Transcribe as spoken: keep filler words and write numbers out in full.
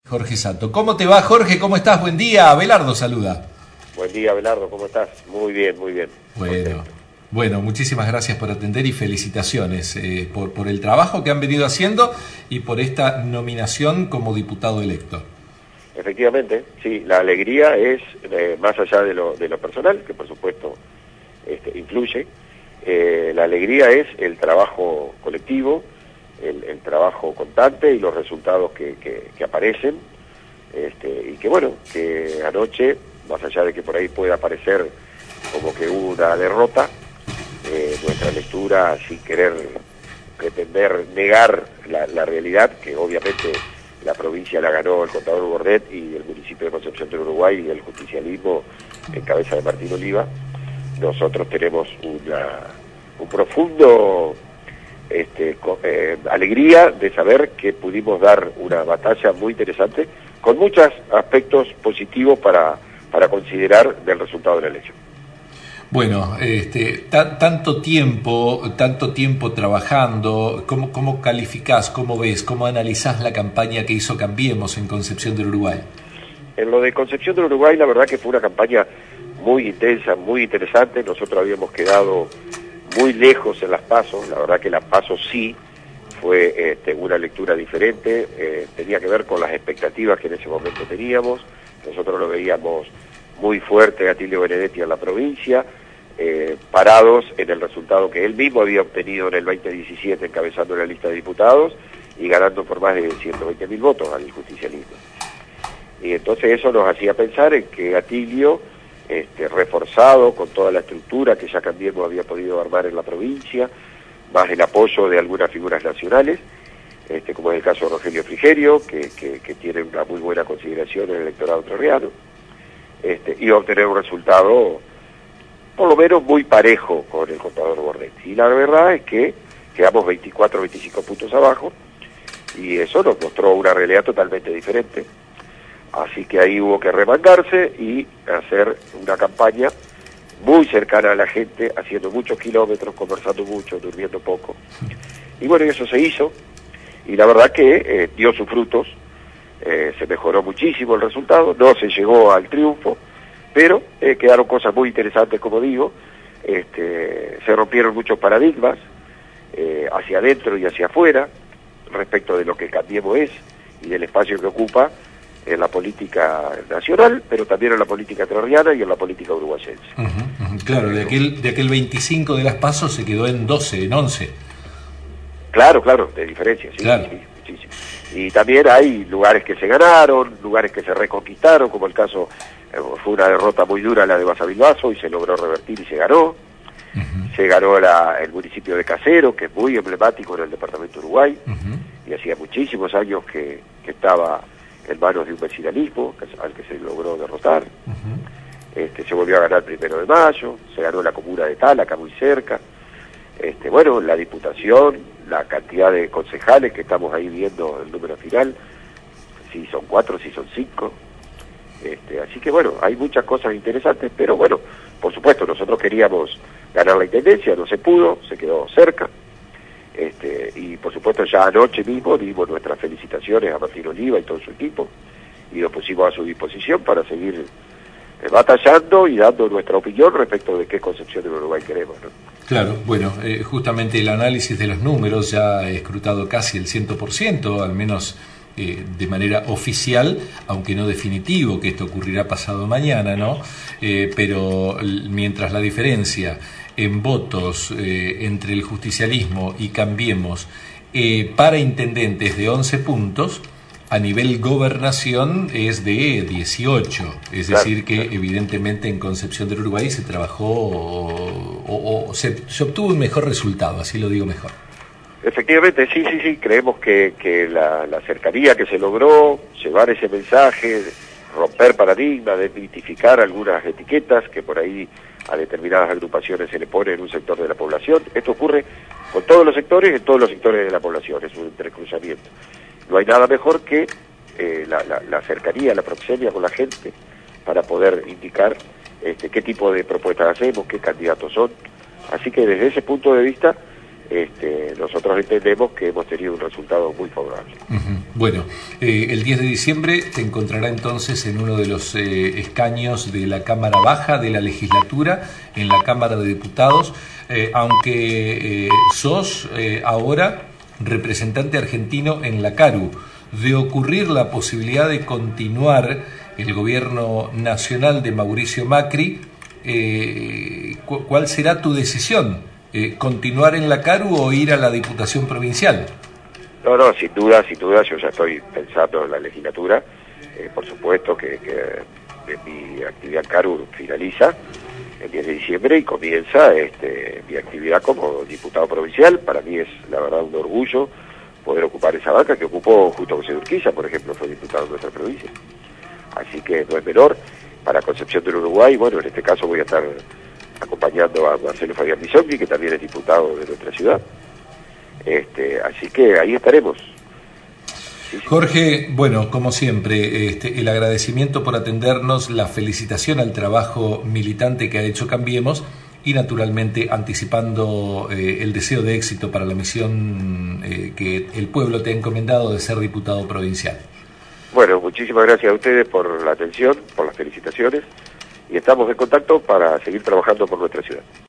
Jorge Sato. ¿Cómo te va, Jorge? ¿Cómo estás? Buen día. Abelardo saluda. Buen día, Abelardo. ¿Cómo estás? Muy bien, muy bien. Bueno, Contento. bueno, muchísimas gracias por atender y felicitaciones eh, por, por el trabajo que han venido haciendo y por esta nominación como diputado electo. Efectivamente, sí, la alegría es, eh, más allá de lo, de lo personal, que por supuesto este, influye, eh, la alegría es el trabajo colectivo, el, el trabajo constante y los resultados que, que, que aparecen, este, y que bueno, que anoche, más allá de que por ahí pueda parecer como que hubo una derrota, eh, nuestra lectura, sin querer pretender negar la, la realidad, que obviamente la provincia la ganó el contador Bordet y el municipio de Concepción del Uruguay y el justicialismo en cabeza de Martín Oliva. Nosotros tenemos una, un profundo este, eh, alegría de saber que pudimos dar una batalla muy interesante con muchos aspectos positivos para, para considerar del resultado de la elección. Bueno, este, tanto tiempo, tanto tiempo trabajando, ¿cómo, cómo calificás, cómo ves, cómo analizás la campaña que hizo Cambiemos en Concepción del Uruguay? En lo de Concepción del Uruguay, la verdad que fue una campaña muy intensa, muy interesante. Nosotros habíamos quedado muy lejos en las PASO, la verdad que las PASO sí fue este, una lectura diferente, eh, tenía que ver con las expectativas que en ese momento teníamos. Nosotros lo veíamos muy fuerte a Atilio Benedetti en la provincia, eh, parados en el resultado que él mismo había obtenido en el veinte diecisiete encabezando la lista de diputados y ganando por más de ciento veinte mil votos al justicialismo. Y entonces eso nos hacía pensar en que Atilio, este, reforzado con toda la estructura que ya Cambiemos había podido armar en la provincia, más el apoyo de algunas figuras nacionales, este, como es el caso de Rogelio Frigerio, que, que, que tiene una muy buena consideración en el electorado entrerriano, este, iba a obtener un resultado por lo menos muy parejo con el contador Bordet. Y la verdad es que quedamos veinticuatro, veinticinco puntos abajo, y eso nos mostró una realidad totalmente diferente. Así que ahí hubo que remangarse y hacer una campaña muy cercana a la gente, haciendo muchos kilómetros, conversando mucho, durmiendo poco. Y bueno, eso se hizo, y la verdad que eh, dio sus frutos, eh, se mejoró muchísimo el resultado, no se llegó al triunfo, pero eh, quedaron cosas muy interesantes, como digo, este, se rompieron muchos paradigmas, eh, hacia adentro y hacia afuera, respecto de lo que Cambiemos es, y del espacio que ocupa en la política nacional, pero también en la política entrerriana y en la política uruguayense. Uh-huh, uh-huh. Claro, de aquel, de aquel veinticinco de las PASO se quedó en doce, en once. Claro, claro, de diferencia, sí, claro. sí, muchísimo. Y también hay lugares que se ganaron, lugares que se reconquistaron, como el caso, eh, fue una derrota muy dura la de Basavilbaso y se logró revertir y se ganó. Uh-huh. Se ganó la, el municipio de Casero, que es muy emblemático en el departamento de Uruguay, uh-huh. y hacía muchísimos años que, que estaba en manos de un vecinalismo al que se logró derrotar. Uh-huh. Este, se volvió a ganar el primero de mayo, se ganó la comuna de Tálaca, muy cerca. Este, bueno, la diputación, la cantidad de concejales que estamos ahí viendo el número final, si son cuatro, si son cinco. Este, así que bueno, hay muchas cosas interesantes, pero bueno, por supuesto, nosotros queríamos ganar la intendencia, no se pudo, se quedó cerca. Este, y por supuesto ya anoche mismo dimos nuestras felicitaciones a Martín Oliva y todo su equipo y nos pusimos a su disposición para seguir eh, batallando y dando nuestra opinión respecto de qué Concepción del Uruguay queremos, ¿no? Claro, bueno, eh, justamente el análisis de los números ya ha escrutado casi el cien por ciento, al menos eh, de manera oficial, aunque no definitivo, que esto ocurrirá pasado mañana, ¿no? Eh, pero mientras la diferencia en votos eh, entre el justicialismo y Cambiemos eh, para intendentes de once puntos, a nivel gobernación es de dieciocho, es claro, decir que claro. evidentemente en Concepción del Uruguay se trabajó o, o, o se, se obtuvo un mejor resultado, así lo digo mejor. Efectivamente, sí, sí, sí, creemos que, que la, la cercanía que se logró, llevar ese mensaje, romper paradigmas, desmitificar algunas etiquetas que por ahí a determinadas agrupaciones se le pone en un sector de la población. Esto ocurre con todos los sectores, en todos los sectores de la población, es un entrecruzamiento. No hay nada mejor que eh, la, la, la cercanía, la proxemia con la gente para poder indicar este, qué tipo de propuestas hacemos, qué candidatos son. Así que desde ese punto de vista este, nosotros entendemos que hemos tenido un resultado muy favorable. Uh-huh. Bueno, eh, el diez de diciembre te encontrará entonces en uno de los eh, escaños de la Cámara Baja de la legislatura, en la Cámara de Diputados, eh, aunque eh, sos eh, ahora representante argentino en la CARU. De ocurrir la posibilidad de continuar el gobierno nacional de Mauricio Macri, eh, cu- ¿cuál será tu decisión? Eh, ¿Continuar en la CARU o ir a la Diputación Provincial? No, no, sin duda, sin duda, yo ya estoy pensando en la legislatura. Eh, por supuesto que, que mi actividad en CARU finaliza el diez de diciembre y comienza este, mi actividad como diputado provincial. Para mí es, la verdad, un orgullo poder ocupar esa banca que ocupó justo José Urquiza, por ejemplo, fue diputado de nuestra provincia. Así que no es menor. Para Concepción del Uruguay, bueno, en este caso voy a estar acompañando a Marcelo Fabián Bisogni, que también es diputado de nuestra ciudad. Este, así que ahí estaremos. Sí, sí. Jorge, bueno, como siempre, este, el agradecimiento por atendernos, la felicitación al trabajo militante que ha hecho Cambiemos y naturalmente anticipando eh, el deseo de éxito para la misión eh, que el pueblo te ha encomendado de ser diputado provincial. Bueno, muchísimas gracias a ustedes por la atención, por las felicitaciones y estamos en contacto para seguir trabajando por nuestra ciudad.